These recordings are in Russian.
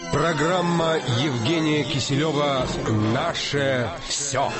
Программа Евгения Киселева «Наше все».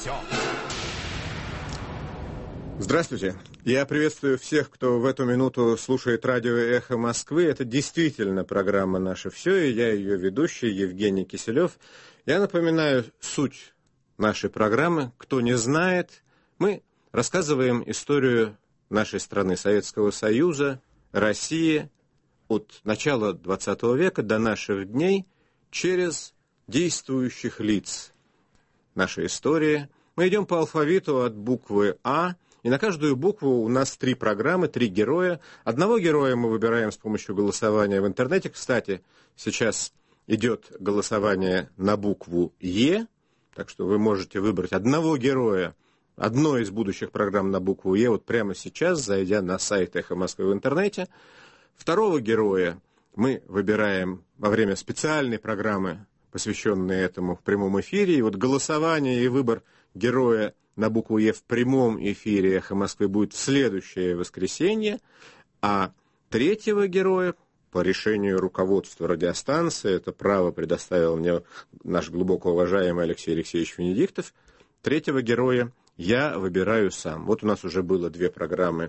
Здравствуйте. Я приветствую всех, кто в эту минуту слушает радио «Эхо Москвы». Это действительно программа «Наше все», и я ее ведущий Евгений Киселев. Я напоминаю суть нашей программы. Кто не знает, мы рассказываем историю нашей страны, Советского Союза, России, от начала XX века до наших дней через действующих лиц нашей истории. Мы идем по алфавиту от буквы «А», и на каждую букву у нас 3 программы, 3 героя. Одного героя мы выбираем с помощью голосования в интернете. Кстати, сейчас идет голосование на букву «Е», так что вы можете выбрать одного героя одной из будущих программ на букву «Е» вот прямо сейчас, зайдя на сайт «Эхо Москвы» в интернете. Второго героя мы выбираем во время специальной программы, посвященной этому в прямом эфире. И вот голосование и выбор героя на букву «Е» в прямом эфире «Эхо Москвы» будет в следующее воскресенье. А третьего героя, по решению руководства радиостанции, это право предоставил мне наш глубоко уважаемый Алексей Алексеевич Венедиктов, третьего героя я выбираю сам. Вот у нас уже было 2 программы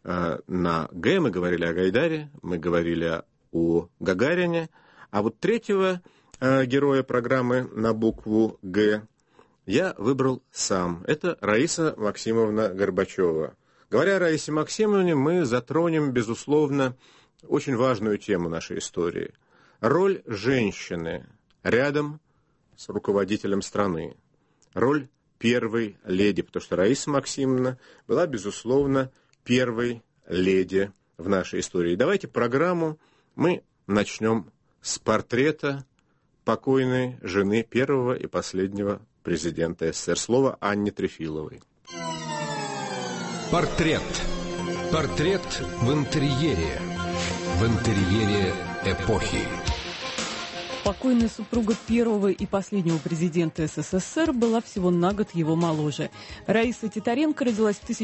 на «Г», мы говорили о Гайдаре, мы говорили о Гагарине, а вот третьего героя программы на букву «Г» я выбрал сам. Это Раиса Максимовна Горбачева. Говоря о Раисе Максимовне, мы затронем, безусловно, очень важную тему нашей истории. Роль женщины рядом с руководителем страны. Роль первой леди, потому что Раиса Максимовна была, безусловно, первой леди в нашей истории. Давайте программу мы начнем с портрета покойной жены первого и последнего президента СССР. Слово Анне Трефиловой. Портрет. Портрет в интерьере. В интерьере эпохи. Покойная супруга первого и последнего президента СССР была всего на год его моложе. Раиса Титаренко родилась в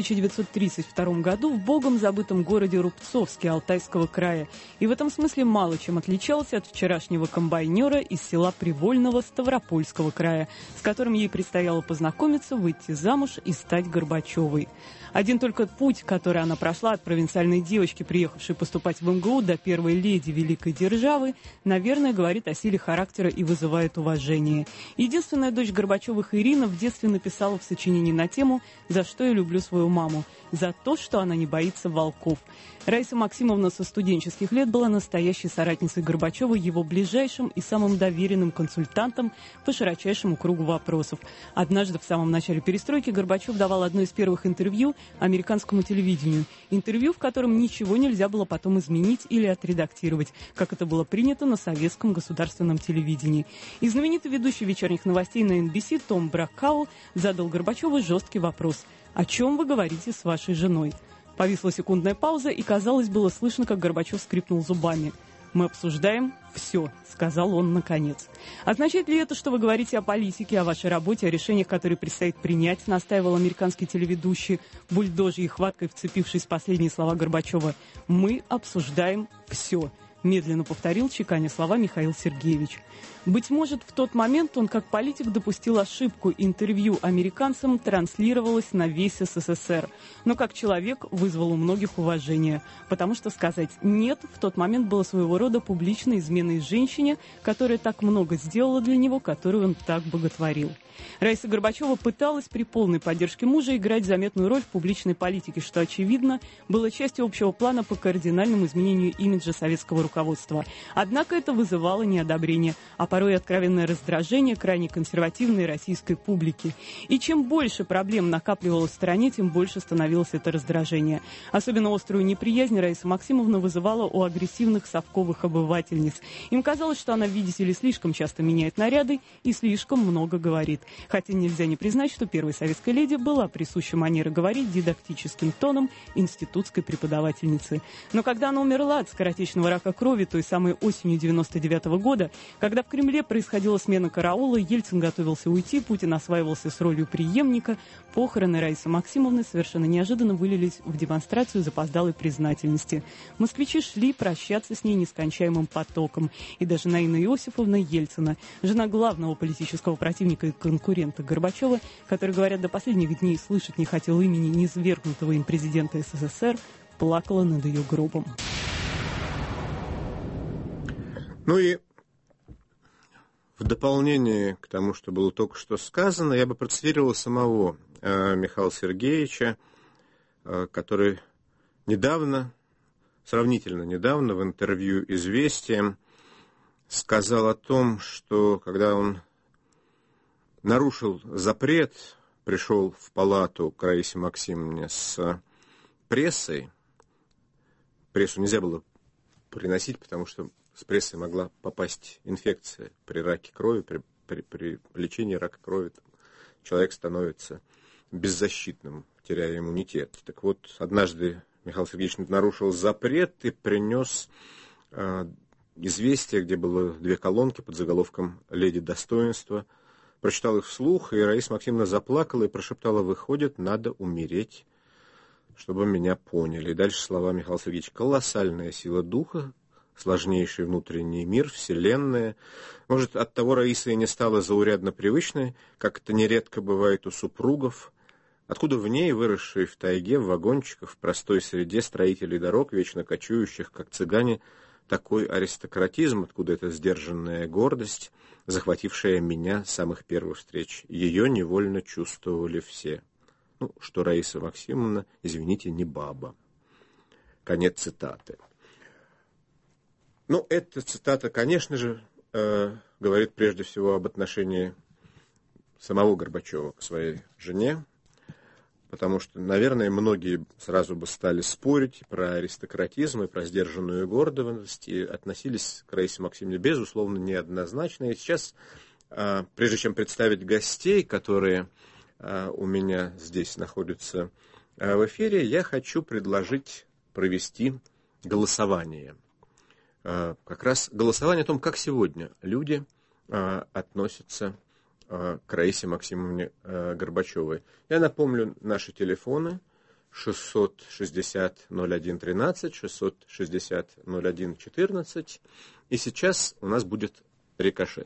1932 году в богом забытом городе Рубцовске Алтайского края. И в этом смысле мало чем отличалась от вчерашнего комбайнера из села Привольного Ставропольского края, с которым ей предстояло познакомиться, выйти замуж и стать Горбачевой. Один только путь, который она прошла от провинциальной девочки, приехавшей поступать в МГУ, до первой леди великой державы, наверное, говорит о силе характера и вызывает уважение. Единственная дочь Горбачевых, Ирина, в детстве написала в сочинении на тему «За что я люблю свою маму?» За то, что она не боится волков. Раиса Максимовна со студенческих лет была настоящей соратницей Горбачева, его ближайшим и самым доверенным консультантом по широчайшему кругу вопросов. Однажды в самом начале перестройки Горбачев давал одно из первых интервью американскому телевидению. Интервью, в котором ничего нельзя было потом изменить или отредактировать, как это было принято на советском государственном телевидении. И знаменитый ведущий вечерних новостей на NBC Том Браккаул задал Горбачеву жесткий вопрос: «О чем вы говорите с вашей женой?» Повисла секундная пауза, и, казалось, было слышно, как Горбачев скрипнул зубами. «Мы обсуждаем все», — сказал он наконец. «Означает ли это, что вы говорите о политике, о вашей работе, о решениях, которые предстоит принять?» — настаивал американский телеведущий, бульдожьей хваткой вцепившись в последние слова Горбачева. «Мы обсуждаем все», — медленно повторил, чеканя слова, Михаил Сергеевич. Быть может, в тот момент он, как политик, допустил ошибку. Интервью американцам транслировалось на весь СССР. Но как человек вызвал у многих уважение. Потому что сказать «нет» в тот момент было своего рода публичной изменой женщине, которая так много сделала для него, которую он так боготворил. Раиса Горбачева пыталась при полной поддержке мужа играть заметную роль в публичной политике, что, очевидно, было частью общего плана по кардинальному изменению имиджа советского руководства. Однако это вызывало неодобрение, а порой откровенное раздражение крайне консервативной российской публики. И чем больше проблем накапливалось в стране, тем больше становилось это раздражение. Особенно острую неприязнь Раиса Максимовна вызывала у агрессивных совковых обывательниц. Им казалось, что она, видите ли, слишком часто меняет наряды и слишком много говорит. Хотя нельзя не признать, что первой советской леди была присуща манера говорить дидактическим тоном институтской преподавательницы. Но когда она умерла от скоротечного рака крови той самой осенью 99-го года, когда в Кремле происходила смена караула, Ельцин готовился уйти, Путин осваивался с ролью преемника, похороны Раисы Максимовны совершенно неожиданно вылились в демонстрацию запоздалой признательности. Москвичи шли прощаться с ней нескончаемым потоком. И даже Наина Иосифовна Ельцина, жена главного политического противника и конкурента Горбачева, который, говорят, до последних дней слышать не хотел имени низвергнутого им президента СССР, плакала над ее гробом. Ну и в дополнение к тому, что было только что сказано, я бы процитировал самого Михаила Сергеевича, который сравнительно недавно в интервью «Известиям» сказал о том, что когда он нарушил запрет, пришел в палату к Раисе Максимовне с прессой. Прессу нельзя было приносить, потому что с прессой могла попасть инфекция при раке крови, при лечении рака крови. Человек становится беззащитным, теряя иммунитет. Так вот, однажды Михаил Сергеевич нарушил запрет и принес известие, где было 2 колонки под заголовком «Леди достоинства». Прочитал их вслух, и Раиса Максимовна заплакала и прошептала: «Выходит, надо умереть, чтобы меня поняли». И дальше слова Михаила Сергеевича: «Колоссальная сила духа, сложнейший внутренний мир, вселенная. Может, оттого Раиса и не стала заурядно привычной, как это нередко бывает у супругов. Откуда в ней, выросшей в тайге, в вагончиках, в простой среде строителей дорог, вечно кочующих, как цыгане, такой аристократизм, откуда эта сдержанная гордость, захватившая меня с самых первых встреч. Ее невольно чувствовали все». Ну, что Раиса Максимовна, извините, не баба. Конец цитаты. Ну, эта цитата, конечно же, говорит прежде всего об отношении самого Горбачева к своей жене, потому что, наверное, многие сразу бы стали спорить про аристократизм и про сдержанную гордость, и относились к Раисе Максимовне, безусловно, неоднозначно. И сейчас, прежде чем представить гостей, которые у меня здесь находятся в эфире, я хочу предложить провести голосование. Как раз голосование о том, как сегодня люди относятся к Раисе Максимовне Горбачевой. Я напомню наши телефоны: 660-01-13, 660-01-14. И сейчас у нас будет рикошет.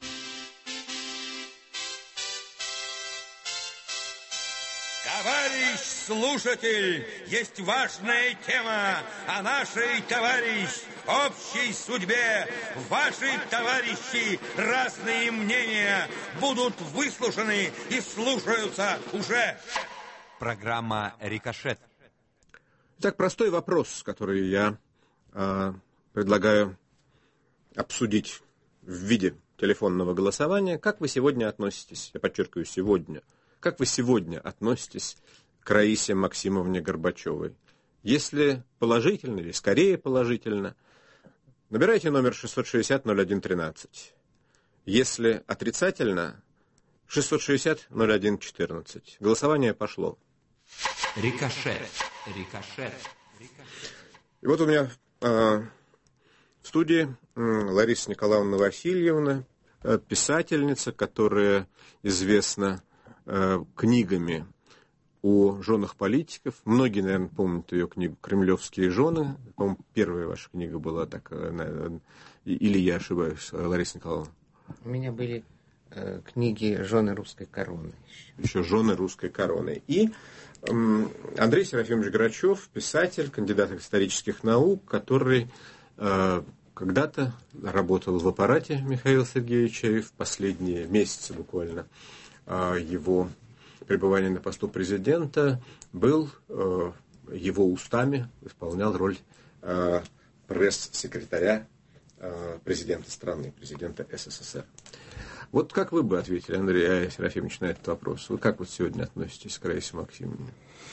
Товарищ слушатель, есть важная тема о нашей, товарищ, общей судьбе. Ваши, товарищи, разные мнения будут выслушаны и слушаются уже. Программа «Рикошет». Итак, простой вопрос, который я предлагаю обсудить в виде телефонного голосования. Как вы сегодня относитесь, я подчеркиваю, сегодня, как вы сегодня относитесь к Раисе Максимовне Горбачевой? Если положительно или скорее положительно, набирайте номер 660-01-13. Если отрицательно, 660-01-14. Голосование пошло. Рикошет. Рикошет. И вот у меня в студии Лариса Николаевна Васильевна, писательница, которая известна книгами о женах политиков. Многие, наверное, помнят ее книгу «Кремлевские жены». По-моему, первая ваша книга была такая. Или я ошибаюсь, Лариса Николаевна? У меня были книги «Жены русской короны». Еще «Жены русской короны». И Андрей Серафимович Грачев, писатель, кандидат исторических наук, который когда-то работал в аппарате Михаила Сергеевича, и в последние месяцы буквально его пребывания на посту президента был его устами, исполнял роль пресс-секретаря президента страны, президента СССР. Вот как вы бы ответили, Андрей Серафимович, на этот вопрос? Вы как вот сегодня относитесь к Раисе Максимовне?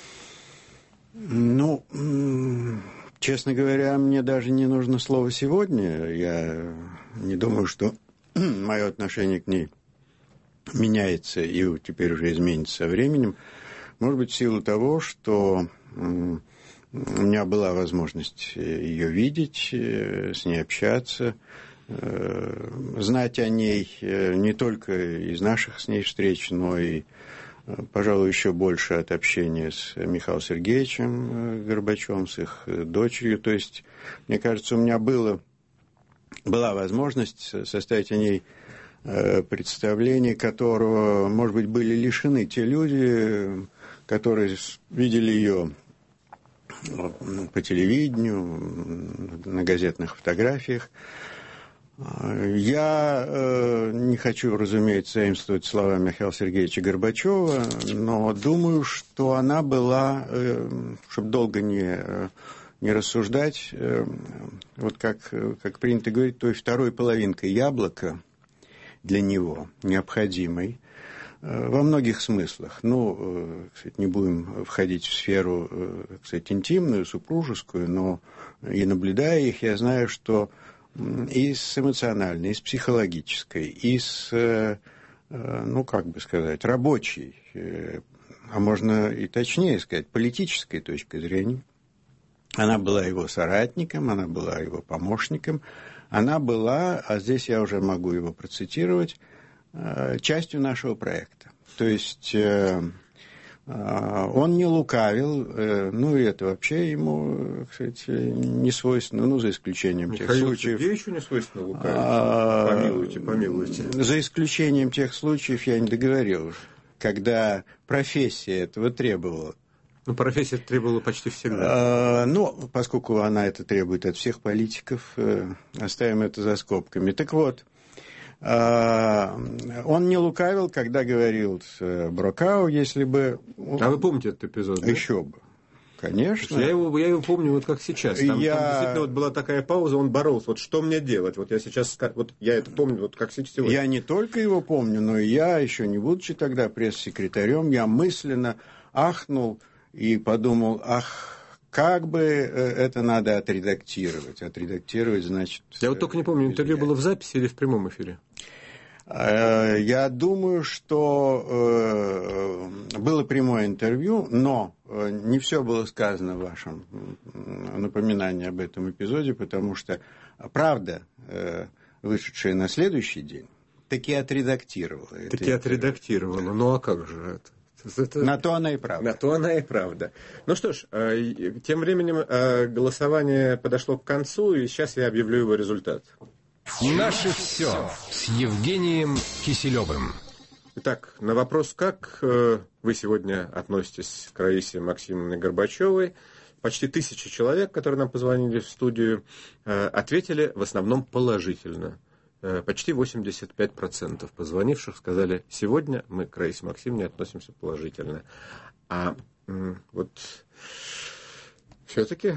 Ну, честно говоря, мне даже не нужно слово «сегодня». Я не думаю, что мое отношение к ней меняется и теперь уже изменится со временем. Может быть, в силу того, что У меня была возможность ее видеть, с ней общаться, знать о ней не только из наших с ней встреч, но и, пожалуй, еще больше от общения с Михаилом Сергеевичем Горбачевым, с их дочерью. То есть, мне кажется, у меня была возможность составить о ней представление, которого, может быть, были лишены те люди, которые видели ее по телевидению, на газетных фотографиях. Я не хочу, разумеется, заимствовать слова Михаила Сергеевича Горбачева, но думаю, что она была, чтобы долго не рассуждать, вот как принято говорить, той второй половинкой яблока для него необходимой во многих смыслах. Ну, кстати, не будем входить в сферу, кстати, интимную, супружескую, но и наблюдая их, я знаю, что и с эмоциональной, и с психологической, и с, ну, как бы сказать, рабочей, а можно и точнее сказать, политической точки зрения. Она была его соратником, она была его помощником, она была, а здесь я уже могу его процитировать, частью нашего проекта. То есть он не лукавил, ну и это вообще ему, кстати, не свойственно, ну за исключением тех случаев... Михаилу Сергеевичу не свойственно лукавить? Помилуйте. За исключением тех случаев, я не договорил, когда профессия этого требовала. Ну, профессия требовала почти всегда. Ну, поскольку она это требует от всех политиков, оставим это за скобками. Так вот, он не лукавил, когда говорил с Брокау, если бы... А вы помните этот эпизод? Да? Еще бы. Конечно. Я его помню вот как сейчас. Там действительно вот была такая пауза, он боролся. Вот что мне делать? Вот я сейчас... Вот я это помню, вот как сейчас. Я не только его помню, но и я, еще не будучи тогда пресс-секретарем, я мысленно ахнул и подумал, как бы это надо отредактировать. Отредактировать, значит... Я вот только не помню, интервью было в записи или в прямом эфире? Я думаю, что было прямое интервью, но не все было сказано в вашем напоминании об этом эпизоде, потому что правда, вышедшая на следующий день, таки отредактировала. Ну а как же это? На то она и правда. На то она и правда. Ну что ж, тем временем голосование подошло к концу, и сейчас я объявлю его результат. Наше все с Евгением Киселевым. Итак, на вопрос, как вы сегодня относитесь к Раисе Максимовне Горбачевой, почти 1000 человек, которые нам позвонили в студию, ответили в основном положительно. Почти 85% позвонивших сказали, сегодня мы к Раисе Максимовне относимся положительно. А вот все-таки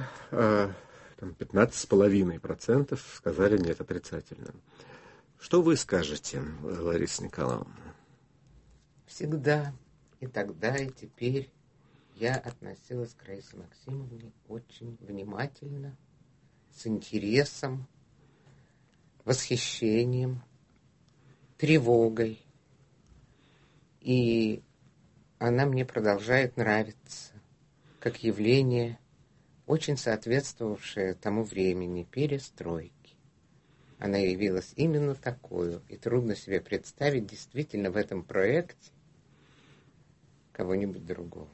15,5% сказали нет, отрицательно. Что вы скажете, Лариса Николаевна? Всегда, и тогда, и теперь я относилась к Раисе Максимовне очень внимательно, с интересом, восхищением, тревогой. И она мне продолжает нравиться как явление, очень соответствовавшее тому времени перестройки. Она явилась именно такую, и трудно себе представить действительно в этом проекте кого-нибудь другого.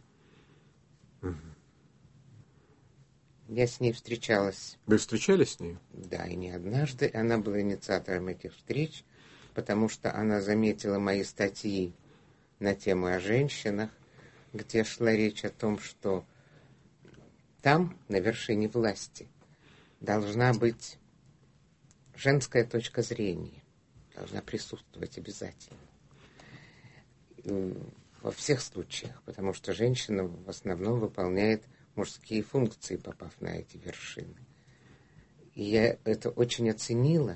Я с ней встречалась. Вы встречались с ней? Да, и не однажды. Она была инициатором этих встреч, потому что она заметила мои статьи на тему о женщинах, где шла речь о том, что там, на вершине власти, должна быть женская точка зрения, должна присутствовать обязательно. Во всех случаях, потому что женщина в основном выполняет мужские функции, попав на эти вершины. И я это очень оценила,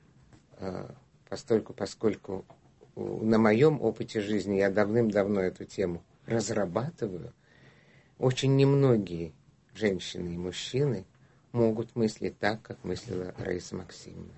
поскольку на моем опыте жизни я давным-давно эту тему разрабатываю. Очень немногие женщины и мужчины могут мыслить так, как мыслила Раиса Максимовна.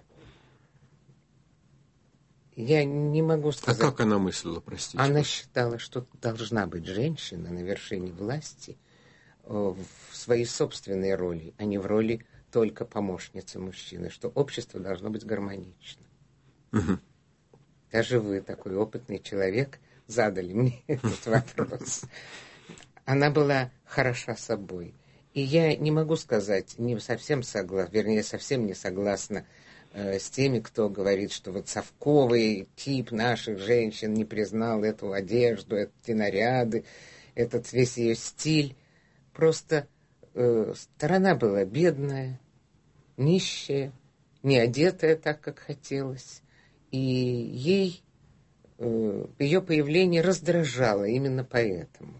Я не могу сказать... А как она мыслила, простите? Она считала, что должна быть женщина на вершине власти, в своей собственной роли, а не в роли только помощницы мужчины, что общество должно быть гармоничным. Угу. Даже вы, такой опытный человек, задали мне этот вопрос. Она была хороша собой. И я не могу сказать, не совсем согласна, вернее, совсем не согласна с теми, кто говорит, что вот совковый тип наших женщин не признал эту одежду, эти наряды, этот весь ее стиль. Просто сторона была бедная, нищая, не одетая так, как хотелось. И ей ее появление раздражало именно поэтому.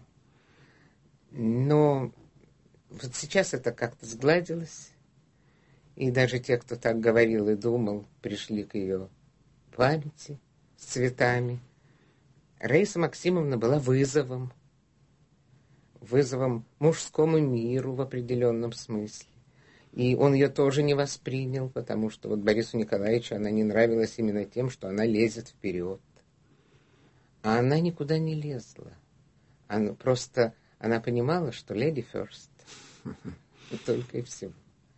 Но вот сейчас это как-то сгладилось. И даже те, кто так говорил и думал, пришли к ее памяти с цветами. Раиса Максимовна была вызовом мужскому миру в определенном смысле. И он ее тоже не воспринял, потому что вот Борису Николаевичу она не нравилась именно тем, что она лезет вперед. А она никуда не лезла. Она понимала, что lady first. И только и всего.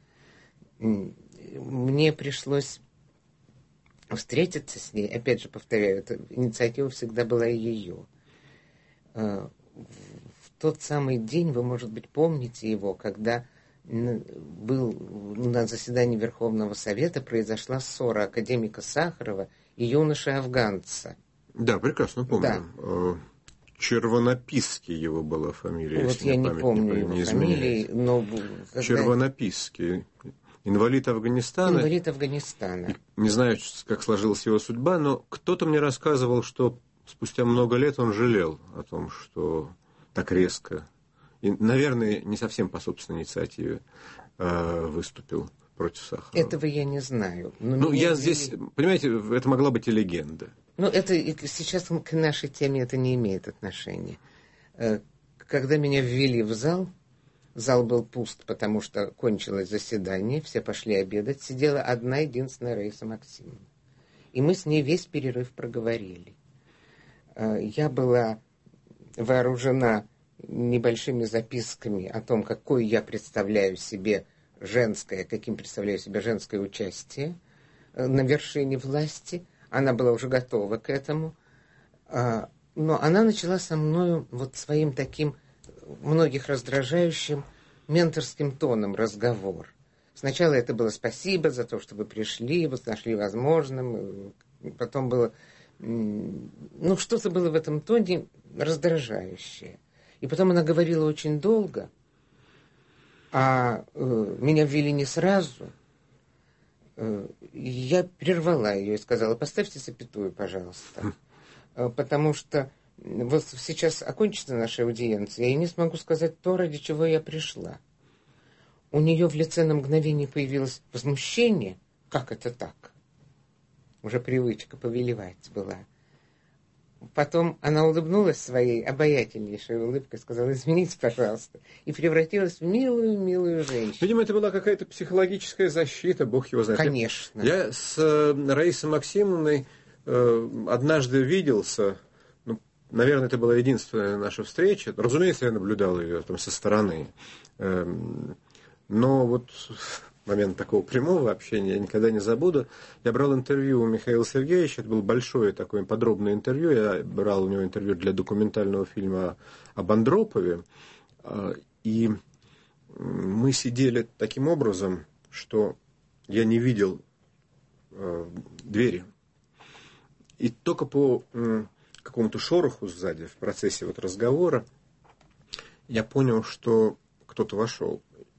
Мне пришлось встретиться с ней. Опять же, повторяю, эта инициатива всегда была ее. В тот самый день, вы, может быть, помните его, когда был на заседании Верховного Совета, произошла ссора академика Сахарова и юноши-афганца. Да, прекрасно помню. Да. Червонописский его была фамилия. Вот я не помню его фамилии, но... Червонописский. Инвалид Афганистана. Инвалид Афганистана. Не знаю, как сложилась его судьба, но кто-то мне рассказывал, что спустя много лет он жалел о том, что так резко, и, наверное, не совсем по собственной инициативе выступил против Сахарова. Этого я не знаю. Здесь, понимаете, это могла быть и легенда. Это сейчас к нашей теме это не имеет отношения. Когда меня ввели в зал был пуст, потому что кончилось заседание, все пошли обедать, сидела одна единственная Раиса Максимовна. И мы с ней весь перерыв проговорили. Я была вооружена небольшими записками о том, каким представляю себе женское участие на вершине власти. Она была уже готова к этому. Но она начала со мною вот своим таким многих раздражающим менторским тоном разговор. Сначала это было спасибо за то, что вы пришли, вы нашли возможным. Потом было... что-то было в этом тоне раздражающее. И потом она говорила очень долго, а меня ввели не сразу. Я прервала ее и сказала: поставьте запятую, пожалуйста. Потому что вот сейчас окончится наша аудиенция, я не смогу сказать то, ради чего я пришла. У нее в лице на мгновение появилось возмущение. Как это так? Уже привычка повелевать была. Потом она улыбнулась своей обаятельнейшей улыбкой, сказала: извините, пожалуйста, и превратилась в милую женщину. Видимо, это была какая-то психологическая защита, бог его знает. Конечно. Я с Раисой Максимовной однажды виделся, наверное, это была единственная наша встреча. Разумеется, я наблюдал ее там со стороны. Но вот момент такого прямого общения я никогда не забуду. Я брал интервью у Михаила Сергеевича, это было большое такое подробное интервью. Я брал у него интервью для документального фильма об Андропове. И мы сидели таким образом, что я не видел двери. И только по какому-то шороху сзади в процессе вот разговора я понял, что кто-то вошел.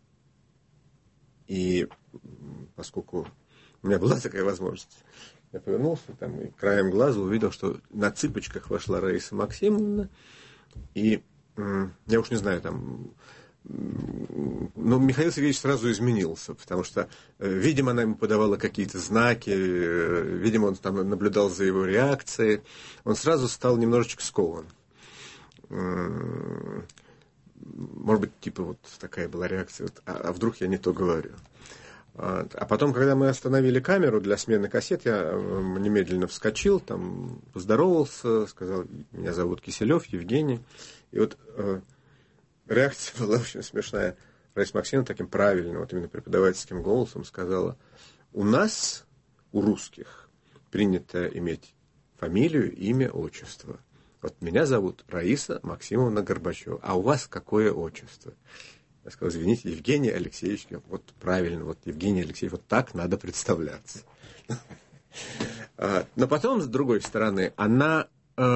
И поскольку у меня была такая возможность, я повернулся там и краем глаза увидел, что на цыпочках вошла Раиса Максимовна. И я уж не знаю, но Михаил Сергеевич сразу изменился, потому что, видимо, она ему подавала какие-то знаки, видимо, он там наблюдал за его реакцией. Он сразу стал немножечко скован. Может быть, типа вот такая была реакция, а вдруг я не то говорю. А потом, когда мы остановили камеру для смены кассет, я немедленно вскочил, там поздоровался, сказал: меня зовут Киселев Евгений. И вот реакция была очень смешная. Раиса Максимовна таким правильным, вот именно преподавательским голосом сказала: у нас, у русских, принято иметь фамилию, имя, отчество. Вот меня зовут Раиса Максимовна Горбачева, а у вас какое отчество? Я сказал: извините, Евгений Алексеевич. Вот правильно, вот Евгений Алексеевич, вот так надо представляться. Но потом, с другой стороны, она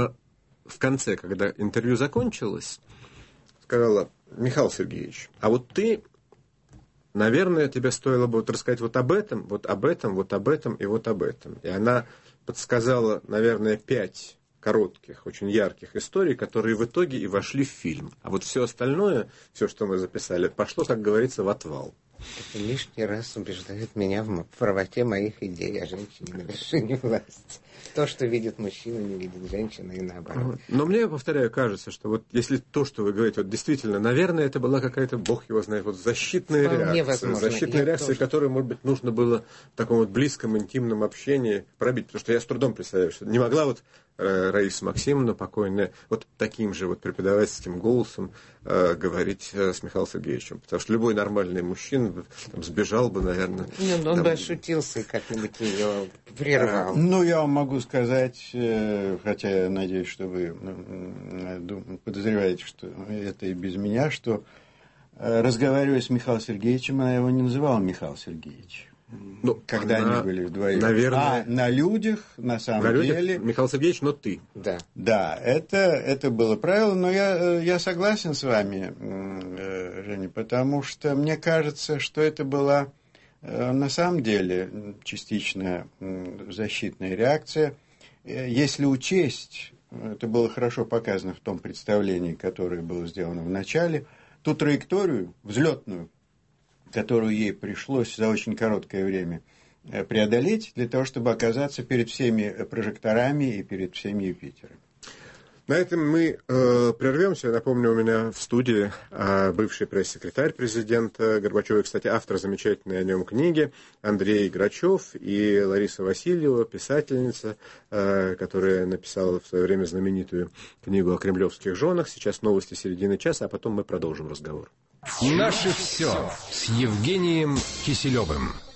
в конце, когда интервью закончилось, сказала: Михаил Сергеевич, а вот ты, наверное, тебе стоило бы вот рассказать вот об этом, вот об этом, вот об этом и вот об этом. И она подсказала, наверное, 5 коротких, очень ярких историй, которые в итоге и вошли в фильм. А вот все остальное, все, что мы записали, пошло, как говорится, в отвал. Это лишний раз убеждает меня в правоте моих идей о женщине на вершине власти. То, что видит мужчина, не видит женщина, и наоборот. Но мне, повторяю, кажется, что вот если то, что вы говорите, вот действительно, наверное, это была какая-то, бог его знает, вот защитная реакция. Возможно. Защитная реакция, которую, может быть, нужно было в таком вот близком, интимном общении пробить. Потому что я с трудом представляю, что не могла вот Раиса Максимовна покойная вот таким же вот преподавательским голосом говорить с Михаилом Сергеевичем. Потому что любой нормальный мужчина там сбежал бы, наверное. Нет, он бы отшутился и как-нибудь ее прервал. Ну, я вам могу сказать, хотя я надеюсь, что вы подозреваете, что это и без меня, что, разговаривая с Михаилом Сергеевичем, она его не называла Михаил Сергеевич. Ну, когда они были вдвоем. Наверное, на людях, на самом деле. Михаил Сергеевич, но ты. Да, это было правило, но я согласен с вами, Женя, потому что мне кажется, что это была на самом деле частичная защитная реакция. Если учесть, это было хорошо показано в том представлении, которое было сделано в начале, ту траекторию взлетную, которую ей пришлось за очень короткое время преодолеть для того, чтобы оказаться перед всеми прожекторами и перед всеми Юпитерами. На этом мы прервемся. Напомню, у меня в студии бывший пресс-секретарь президента Горбачева, кстати, автор замечательной о нем книги, Андрей Грачев, и Лариса Васильева, писательница, которая написала в свое время знаменитую книгу о кремлевских женах. Сейчас новости середины часа, а потом мы продолжим разговор. Наше все с Евгением Киселевым.